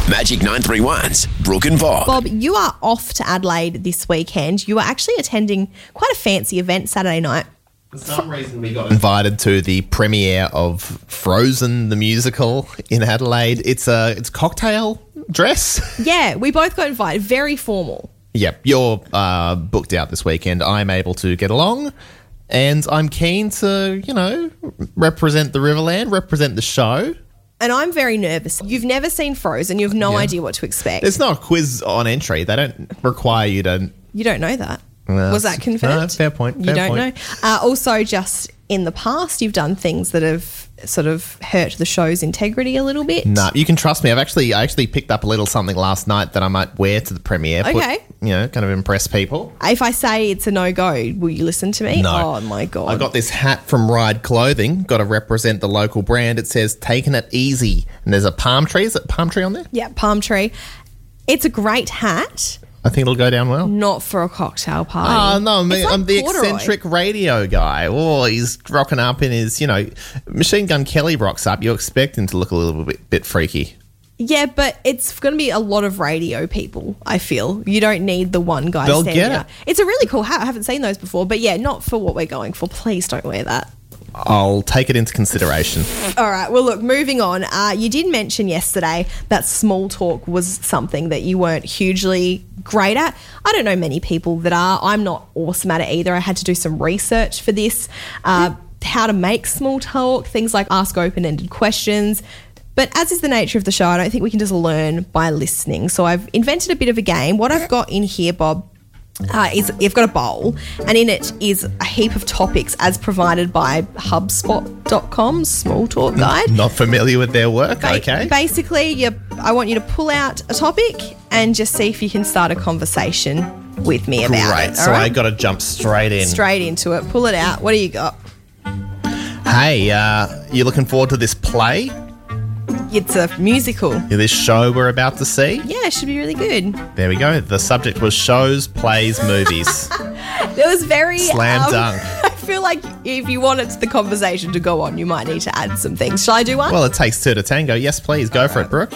Magic 931's Brooke and Bob. Bob, you are off to Adelaide this weekend. You are actually attending quite a fancy event Saturday night. For some reason, we got invited to the premiere of Frozen, the musical, in Adelaide. It's cocktail dress. Yeah, we both got invited. Very formal. Yep, you're booked out this weekend. I'm able to get along, and I'm keen to, represent the Riverland, represent the show. And I'm very nervous. You've never seen Frozen. You have no idea what to expect. There's no quiz on entry. They don't require you to... You don't know that. Was that confirmed? No, fair point. You don't know. Also, just in the past, you've done things that have sort of hurt the show's integrity a little bit. No, you can trust me. I actually picked up a little something last night that I might wear to the premiere. Okay. Kind of impress people. If I say it's a no-go, will you listen to me? No. Oh, my God. I got this hat from Ride Clothing. Got to represent the local brand. It says, taking it easy. And there's a palm tree. Is it palm tree on there? Yeah, palm tree. It's a great hat. I think it'll go down well. Not for a cocktail party. Oh, no, I'm the corduroy. eccentric radio guy. Oh, he's rocking up in his, Machine Gun Kelly rocks up. You expect him to look a little bit freaky. Yeah, but it's going to be a lot of radio people, I feel. You don't need the one guy They'll standing get out. it. It's a really cool hat. I haven't seen those before. But yeah, not for what we're going for. Please don't wear that. I'll take it into consideration. All right. Well, look, moving on. You did mention yesterday that small talk was something that you weren't hugely great at. I don't know many people that are. I'm not awesome at it either. I had to do some research for this. How to make small talk, things like ask open-ended questions. But as is the nature of the show, I don't think we can just learn by listening. So I've invented a bit of a game. What I've got in here, Bob, is you've got a bowl, and in it is a heap of topics as provided by HubSpot.com's small talk guide. Not familiar with their work, okay. Basically, I want you to pull out a topic and just see if you can start a conversation with me about it. Great, so I got to jump straight in. Straight into it. Pull it out. What do you got? Hey, you looking forward to this play? It's a musical. This show we're about to see? Yeah, it should be really good. There we go. The subject was shows, plays, movies. It was very... Slam dunk. I feel like if you wanted the conversation to go on, you might need to add some things. Shall I do one? Well, it takes two to tango. Yes, please. Go for it, Brooke.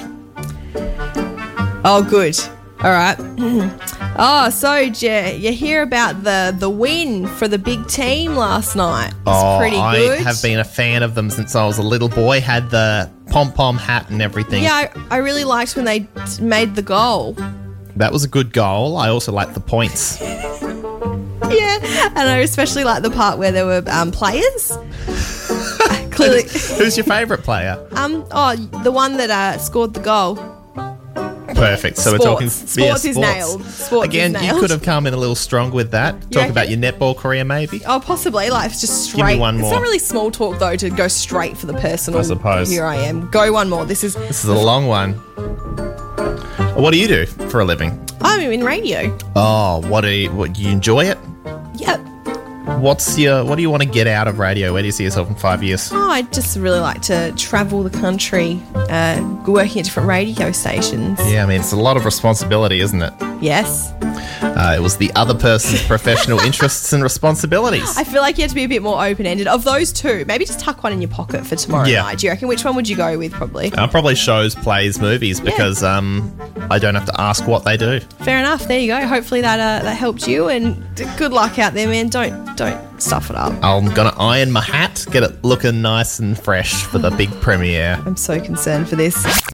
Oh, good. All right. So you hear about the win for the big team last night. It's pretty good. I have been a fan of them since I was a little boy. Had the pom-pom hat and everything. Yeah, I really liked when they made the goal. That was a good goal. I also liked the points. Yeah, and I especially liked the part where there were players. Clearly. Who's your favourite player? The one that scored the goal. Perfect. So Sports. we're talking Sports is nailed. Sports Again, is nailed. you could have come in a little strong with that. Talk about your netball career, maybe. Oh, possibly. Like, it's just straight. Give me one more. It's not really small talk, though, to go straight for the personal. I suppose. Here I am. Go one more. This is a long one. What do you do for a living? I'm in radio. Oh, what do you enjoy it? Yep. What do you want to get out of radio? Where do you see yourself in 5 years? Oh, I just really like to travel the country, working at different radio stations. Yeah, I mean, it's a lot of responsibility, isn't it? Yes. It was the other person's professional interests and responsibilities. I feel like you have to be a bit more open-ended. Of those two, maybe just tuck one in your pocket for tomorrow night. Do you reckon? Which one would you go with, probably? Probably shows, plays, movies, because I don't have to ask what they do. Fair enough. There you go. Hopefully that helped you, and good luck out there, man. Don't stuff it up. I'm going to iron my hat, get it looking nice and fresh for the big premiere. I'm so concerned for this.